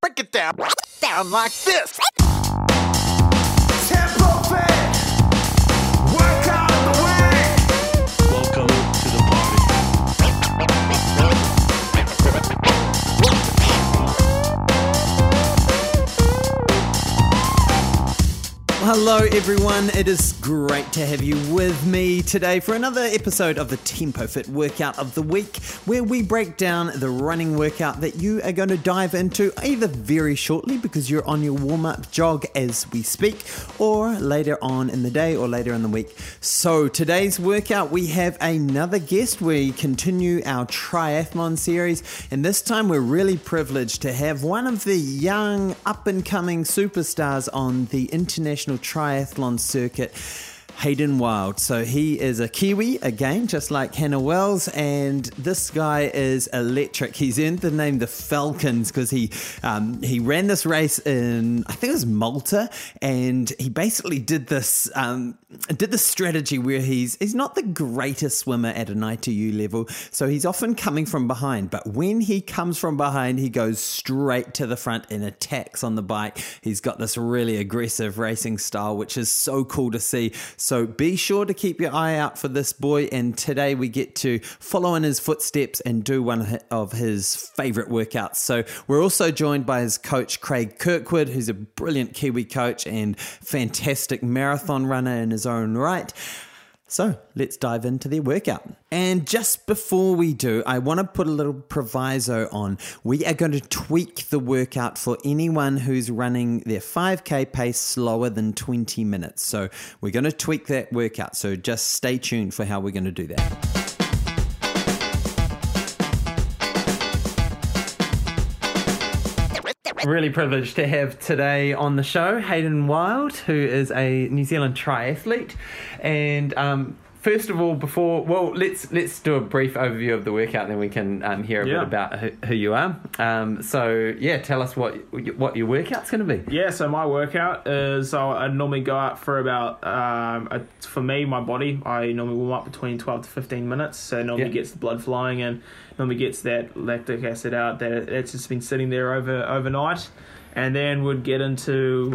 Break it down like this. Tempo Fit Workout of the Week. Welcome to the party. Hello everyone, it is great to have you with me today for another episode of the Tempo Fit Workout of the Week, where we break down the running workout that you are going to dive into either very shortly because you're on your warm-up jog as we speak, or later on in the day or later in the week. So today's workout, we have another guest. We continue our triathlon series, and this time we're really privileged to have one of the young up-and-coming superstars on the international triathlon circuit, Hayden Wilde. So he is a Kiwi, again, just like Hannah Wells, and this guy is electric. He's earned the name the Falcons because he ran this race in, I think it was Malta, and he basically did this strategy where he's not the greatest swimmer at an ITU level, so he's often coming from behind, but when he comes from behind, he goes straight to the front and attacks on the bike. He's got this really aggressive racing style, which is so cool to see. So be sure to keep your eye out for this boy, and today we get to follow in his footsteps and do one of his favourite workouts. So we're also joined by his coach, Craig Kirkwood, who's a brilliant Kiwi coach and fantastic marathon runner in his own right. So let's dive into their workout. And just before we do, I want to put a little proviso on. We are going to tweak the workout for anyone who's running their 5K pace slower than 20 minutes. So we're going to tweak that workout. So just stay tuned for how we're going to do that. Really privileged to have today on the show Hayden Wilde, who is a New Zealand triathlete. And first of all, let's do a brief overview of the workout, then we can hear a bit about who you are. Tell us what your workout's going to be. Yeah, so my workout is I normally go out for about, for me, my body, I normally warm up between 12 to 15 minutes. So it normally gets the blood flowing and normally gets that lactic acid out that it's just been sitting there overnight. And then would get into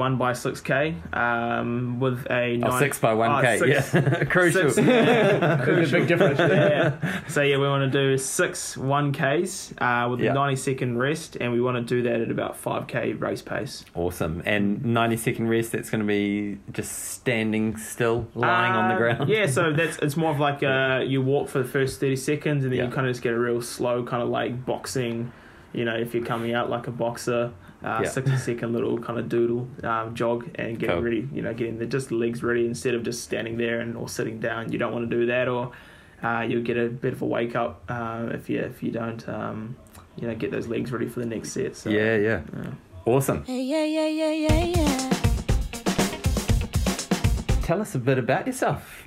1x6K with a 6x1K, crucial. Crucial. Big difference. Yeah. So we want to do 6 1Ks with a 90-second rest, and we want to do that at about 5K race pace. Awesome. And 90-second rest, that's going to be just standing still, lying on the ground. Yeah, so it's more of like you walk for the first 30 seconds, and then you kind of just get a real slow kind of like boxing. You know, if you're coming out like a boxer. 60-second little kind of doodle jog and getting ready, getting just the legs ready instead of just standing there or sitting down. You don't want to do that, or you'll get a bit of a wake up if you don't get those legs ready for the next set. So, awesome. Yeah. Tell us a bit about yourself.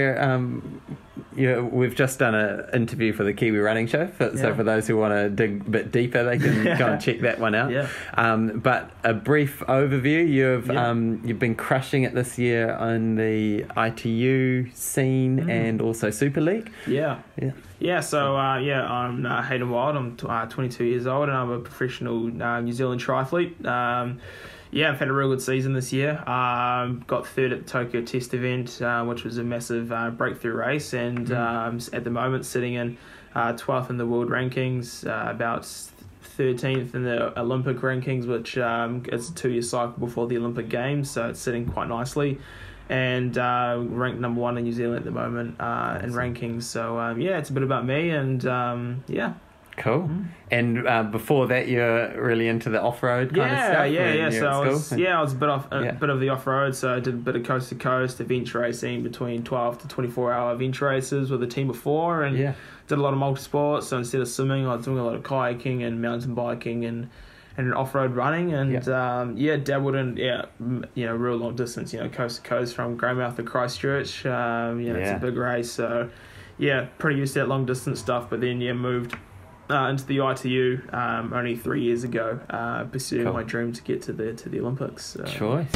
We've just done an interview for the Kiwi Running Show, so for those who want to dig a bit deeper, they can go and check that one out. But a brief overview: you've been crushing it this year on the ITU scene and also Super League. So I'm Hayden Wilde. I'm 22 years old, and I'm a professional New Zealand triathlete. I've had a real good season this year. Got third at the Tokyo Test event, which was a massive breakthrough race, and at the moment sitting in 12th in the world rankings, about 13th in the Olympic rankings, which is a 2-year cycle before the Olympic Games, so it's sitting quite nicely. And ranked number 1 in New Zealand at the moment in rankings. So it's a bit about me, and Cool. And before that, you're really into the off-road kind of stuff? So I was a bit of the off-road. So I did a bit of coast-to-coast event racing between 12 to 24-hour event races with a team of 4, and did a lot of multi-sports. So instead of swimming, I was doing a lot of kayaking and mountain biking and off-road running, and dabbled in real long distance, coast to coast from Greymouth to Christchurch. It's a big race, so pretty used to that long distance stuff. But then moved into the ITU only 3 years ago, pursuing my dream to get to the Olympics. So. Choice.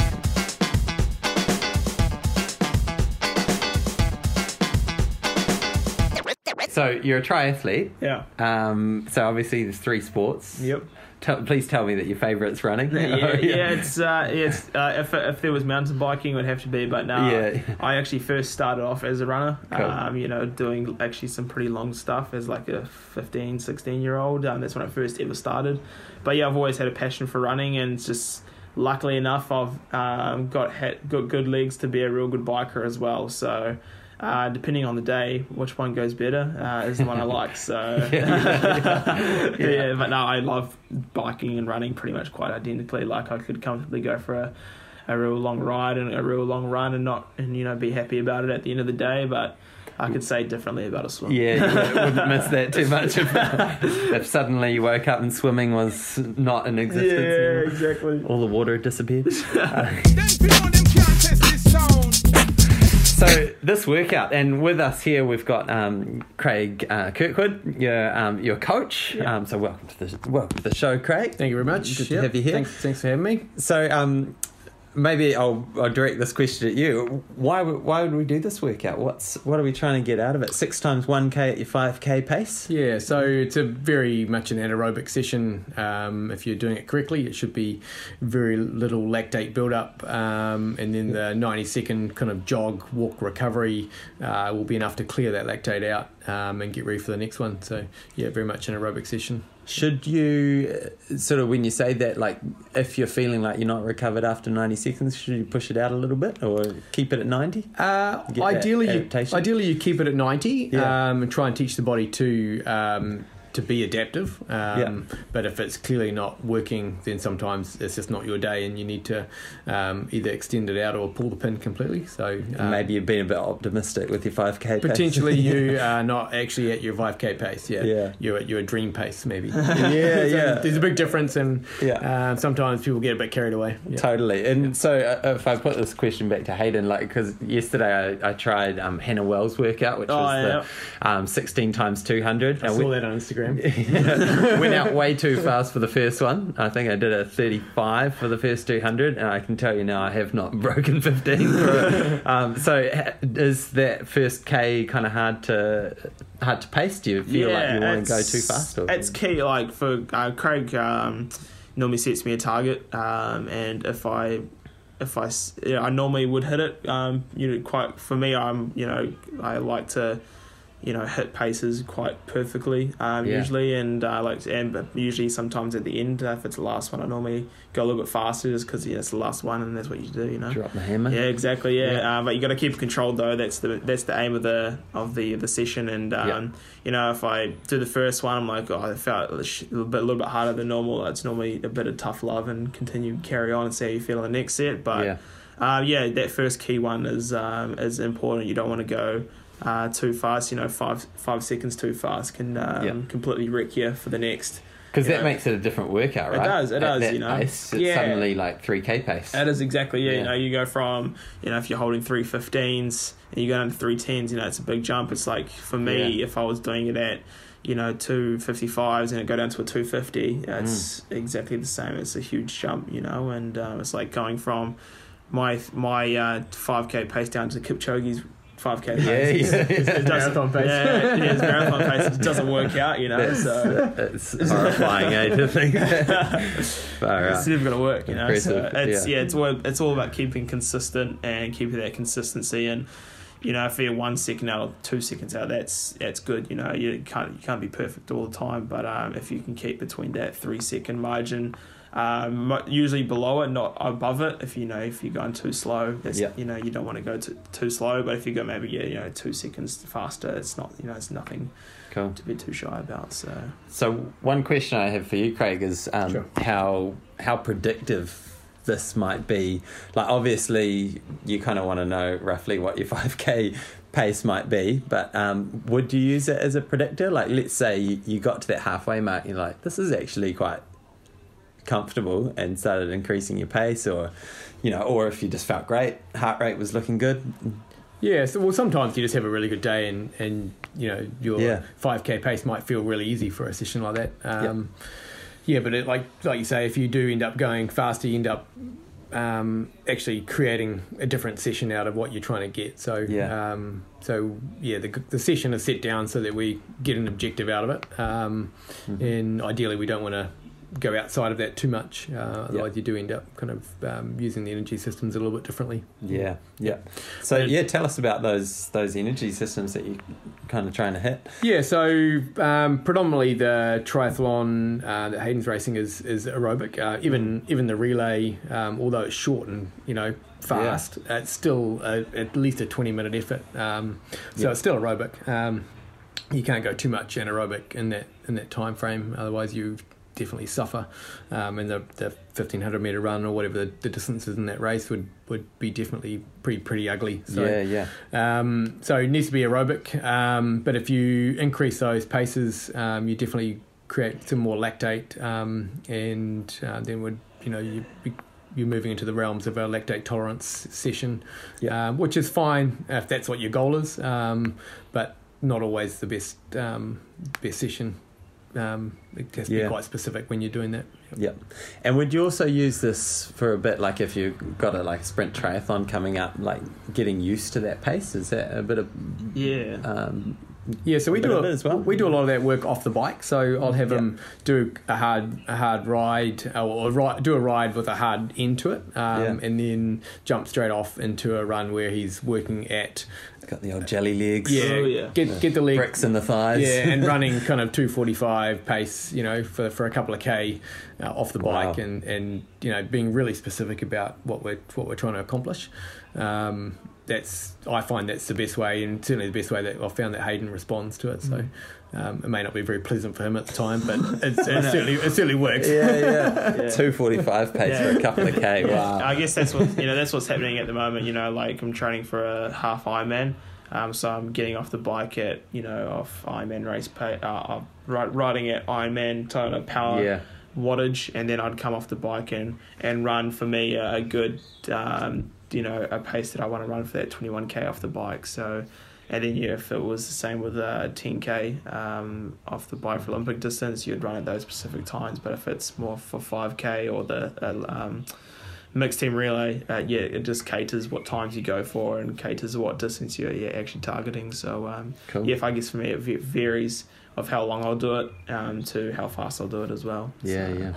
So you're a triathlete. Yeah. So obviously there's 3 sports. Yep. please tell me that your favourite's running. It's if there was mountain biking, it would have to be, but no. Yeah. I actually first started off as a runner. Cool. Doing actually some pretty long stuff as like a 15, 16-year-old. That's when I first ever started. But yeah, I've always had a passion for running, and it's just luckily enough, I've got good legs to be a real good biker as well. So. Depending on the day, which one goes better is the one I like. So, yeah, but no, I love biking and running pretty much quite identically. Like I could comfortably go for a real long ride and a real long run and be happy about it at the end of the day. But I could say differently about a swim. Yeah, you wouldn't miss that too much if suddenly you woke up and swimming was not in existence. Yeah, exactly. All the water had disappeared. Them can't test this sound. So this workout, and with us here we've got Craig Kirkwood, your coach. Yeah. So welcome to the show, Craig. Thank you very much. Good to have you here. Thanks for having me. So maybe I'll direct this question at you. Why would we do this workout? What are we trying to get out of it? 6 times 1K at your 5K pace? Yeah, so it's a very much an anaerobic session. If you're doing it correctly, it should be very little lactate build-up, and then the 90-second kind of jog, walk recovery will be enough to clear that lactate out and get ready for the next one. So, yeah, very much an aerobic session. Should you, sort of when you say that, like if you're feeling like you're not recovered after 90 seconds, should you push it out a little bit or keep it at 90? Ideally you keep it at 90 and try and teach the body to be adaptive. But if it's clearly not working, then sometimes it's just not your day and you need to either extend it out or pull the pin completely. So maybe you've been a bit optimistic with your 5K pace. Potentially you are not actually at your 5K pace. Yeah. You're at your dream pace maybe. There's a big difference, and sometimes people get a bit carried away. Yeah. Totally. And so if I put this question back to Hayden, like, because yesterday I tried Hannah Wells' workout, which was the 16 times 200. I saw that on Instagram. Went out way too fast for the first one. I think I did a 35 for the first 200, and I can tell you now I have not broken 15. So is that first K kind of hard to pace? Do you feel like you want to go too fast? Or? It's key. Like for Craig, normally sets me a target, and if I normally would hit it. Quite for me, I like to. Hit paces quite perfectly usually, and but usually sometimes at the end, if it's the last one, I normally go a little bit faster just because it's the last one and that's what you do. Drop the hammer. Yeah, exactly. Yeah, but you got to keep it controlled though. That's the aim of the session. And if I do the first one, I'm like, I felt a little bit harder than normal. It's normally a bit of tough love and carry on and see how you feel in the next set. But that first key one is important. You don't want to go too fast. 5 seconds too fast can completely wreck you for the next. Because that makes it a different workout, right? It does. Pace, it's suddenly like 3K pace. It is exactly. You go from if you're holding 315s and you go down to 310s, it's a big jump. It's like for me, if I was doing it at 255s and it go down to a 250, it's exactly the same. It's a huge jump, and it's like going from my 5K pace down to Kipchoge's 5K pace. It marathon pace. It's marathon pace. It doesn't work out, It's horrifying, to think. It's never going to work, Impressive. So it's all about keeping consistent and keeping that consistency. And if you're 1 second out or 2 seconds out, that's good. You can't be perfect all the time, but if you can keep between that 3 second margin. Usually below it, not above it. If you're going too slow, that's you don't want to go too slow. But if you go maybe 2 seconds faster, it's not it's nothing cool to be too shy about. So one question I have for you, Craig, is how predictive this might be. Like obviously you kind of want to know roughly what your 5K pace might be, but would you use it as a predictor? Like let's say you got to that halfway mark, you're like, this is actually quite comfortable, and started increasing your pace, or or if you just felt great, heart rate was looking good. Sometimes you just have a really good day and your 5K pace might feel really easy for a session like that. But it, like you say, if you do end up going faster, you end up actually creating a different session out of what you're trying to get. So the session is set down so that we get an objective out of it, and ideally we don't want to go outside of that too much. Otherwise, you do end up kind of using the energy systems a little bit differently. Yeah. So tell us about those energy systems that you're kind of trying to hit. Yeah, so predominantly the triathlon that Hayden's racing is aerobic. Even the relay, although it's short and fast, it's still at least a 20-minute effort. So it's still aerobic. You can't go too much anaerobic in that time frame, otherwise you definitely suffer. And the 1500 meter run or whatever the distance is in that race would be definitely pretty ugly. So, so it needs to be aerobic. But if you increase those paces, you definitely create some more lactate, and then you're moving into the realms of a lactate tolerance session, which is fine if that's what your goal is, but not always the best session. It has to be quite specific when you're doing that. Yeah. And would you also use this for a bit, like if you've got a sprint triathlon coming up, like getting used to that pace? Is that a bit of... So we do a lot of that work off the bike. So I'll have them do a hard ride, or do a ride with a hard end to it, and then jump straight off into a run where he's working at... Got the old jelly legs. Get the leg bricks in the thighs. and running kind of 2:45 pace, for a couple of K off the bike, and being really specific about what we're trying to accomplish. I find that's the best way, and certainly the best way that I've found that Hayden responds to it. So it may not be very pleasant for him at the time, but it certainly works. 2:45 pace for a couple of K. Wow. I guess that's what's happening at the moment. Like I'm training for a half Ironman, so I'm getting off the bike at off Ironman race pace, riding at Ironman kind of power wattage, and then I'd come off the bike and run for me a good a pace that I want to run for that 21K off the bike. So, and then if it was the same with 10K off the bike for Olympic distance, you'd run at those specific times. But if it's more for 5K or the mixed team relay, it just caters what times you go for and caters what distance you're actually targeting. So, cool. I guess for me it varies of how long I'll do it to how fast I'll do it as well. Oh yeah.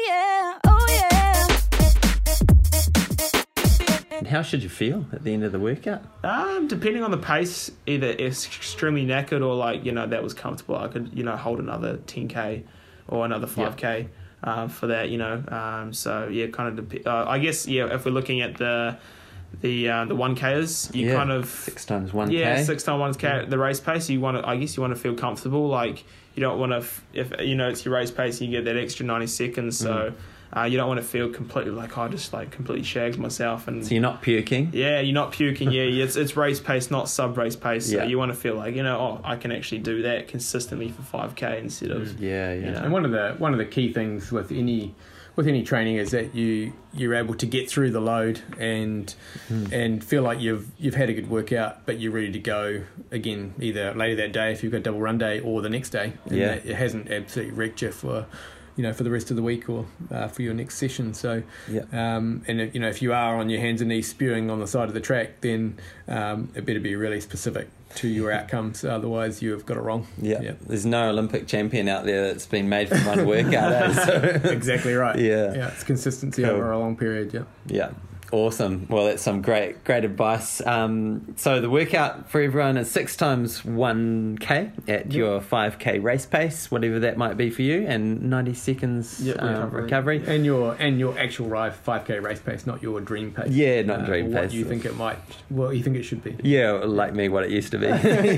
And how should you feel at the end of the workout? Depending on the pace, either extremely knackered or that was comfortable. I could hold another 10K or another 5K for that. So kind of I guess if we're looking at the 1Kers, you kind of 6 times 1K. 6 times 1K the race pace. You want to feel comfortable. Like you don't want to if it's your race pace, you get that extra 90 seconds. So. You don't want to feel completely like I just completely shags myself, and so you're not puking. Yeah, you're not puking. It's race pace, not sub race pace. So you want to feel like I can actually do that consistently for 5K instead of And one of the key things with any training is that you're able to get through the load and feel like you've had a good workout, but you're ready to go again either later that day if you've got double run day or the next day. And that it hasn't absolutely wrecked you for the rest of the week or for your next session. So, and if you are on your hands and knees spewing on the side of the track, then it better be really specific to your outcomes. Otherwise, you've got it wrong. There's no Olympic champion out there that's been made from one workout. So. Exactly right. Yeah, it's consistency over a long period. Yeah. Awesome. Well, that's some great advice. So the workout for everyone is 6 times 1K at your 5K race pace, whatever that might be for you, and 90 seconds recovery. And your actual 5K race pace, not your dream pace. Yeah, not dream pace. What you think you think it should be. Yeah, like me, what it used to be.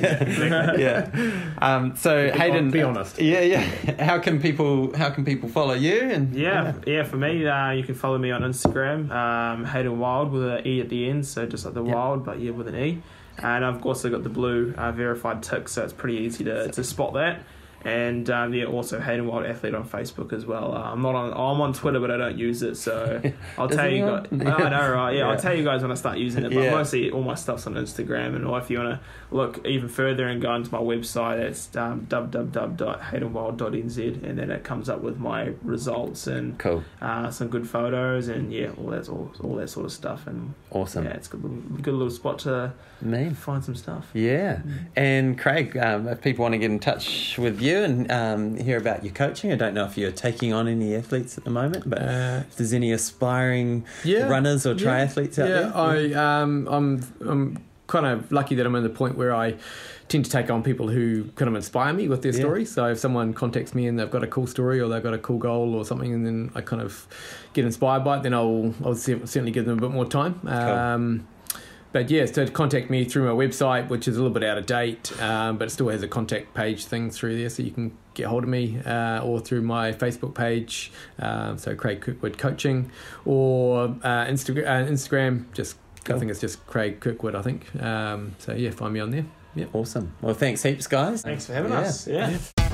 So Hayden, be honest. Yeah. How can people follow you? And for me, you can follow me on Instagram. Hayden Wild with an E at the end, so just like the wild, but with an E. And I've also got the blue verified tick, so it's pretty easy to spot that. And also Hayden Wild Athlete on Facebook as well. I'm on Twitter, but I don't use it, so I'll tell you guys. I know, right? Yeah, I'll tell you guys when I start using it. But mostly all my stuff's on Instagram, or if you want to look even further and go into my website, it's www.haydenwild.nz, and then it comes up with my results and some good photos and all that sort of stuff. And awesome. Yeah, it's a good little spot to find some stuff. Yeah, and Craig, if people want to get in touch with you. you and hear about your coaching. I don't know if you're taking on any athletes at the moment, but if there's any aspiring runners or triathletes out there. I'm kind of lucky that I'm at the point where I tend to take on people who kind of inspire me with their story. So if someone contacts me and they've got a cool story or they've got a cool goal or something, and then I kind of get inspired by it, then I'll certainly give them a bit more time. Cool. But yeah, so to contact me through my website, which is a little bit out of date, but it still has a contact page thing through there, so you can get hold of me, or through my Facebook page, so Craig Kirkwood Coaching, or Instagram, just cool. I think it's just Craig Kirkwood, I think. So yeah, find me on there. Yeah, awesome. Well, thanks heaps, guys. Thanks for having us. Yeah.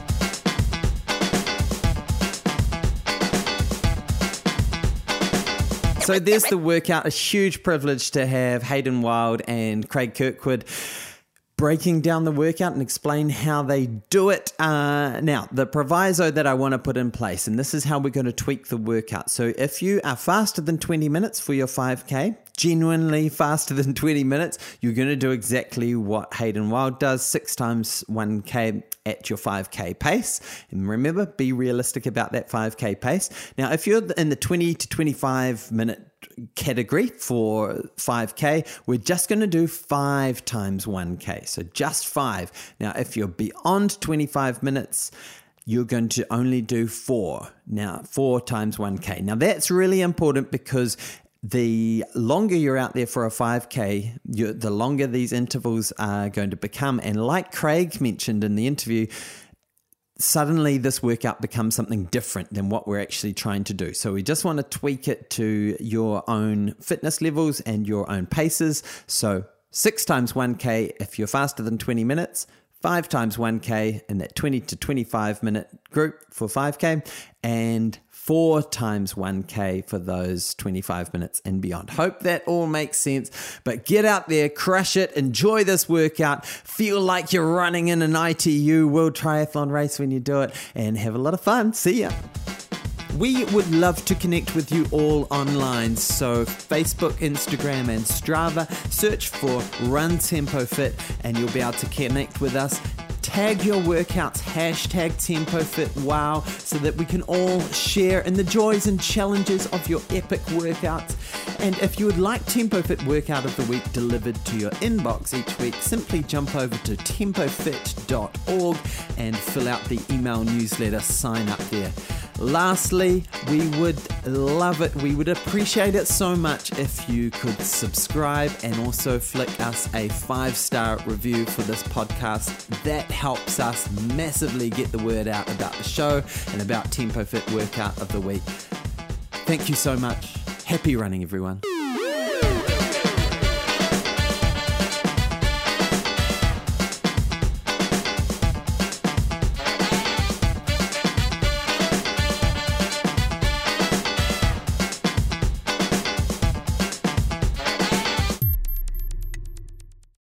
So there's the workout. A huge privilege to have Hayden Wild and Craig Kirkwood breaking down the workout and explain how they do it. Now, the proviso that I want to put in place, and this is how we're going to tweak the workout. So if you are faster than 20 minutes for your 5K, genuinely faster than 20 minutes, you're going to do exactly what Hayden Wild does, 6 times 1K at your 5K pace. And remember, be realistic about that 5K pace. Now, if you're in the 20 to 25 minute category for 5K, we're just going to do 5 times 1K. So just 5. Now, if you're beyond 25 minutes, you're going to only do 4. Now, 4 times 1K. Now, that's really important because the longer you're out there for a 5K, the longer these intervals are going to become. And like Craig mentioned in the interview, suddenly this workout becomes something different than what we're actually trying to do. So we just want to tweak it to your own fitness levels and your own paces. So 6 times 1K if you're faster than 20 minutes, 5 times 1K in that 20 to 25 minute group for 5K, and 4 times 1K for those 25 minutes and beyond. Hope that all makes sense, but get out there, crush it, enjoy this workout, feel like you're running in an ITU World Triathlon race when you do it, and have a lot of fun. See ya. We would love to connect with you all online, so Facebook, Instagram and Strava, search for Run Tempo Fit and you'll be able to connect with us. Tag your workouts, hashtag TempoFitWow, so that we can all share in the joys and challenges of your epic workouts. And if you would like TempoFit Workout of the Week delivered to your inbox each week, simply jump over to tempofit.org and fill out the email newsletter, sign up there. Lastly, we would love it, we would appreciate it so much if you could subscribe and also flick us a 5-star review for this podcast. That helps us massively get the word out about the show and about TempoFit Workout of the Week. Thank you so much. Happy running, everyone.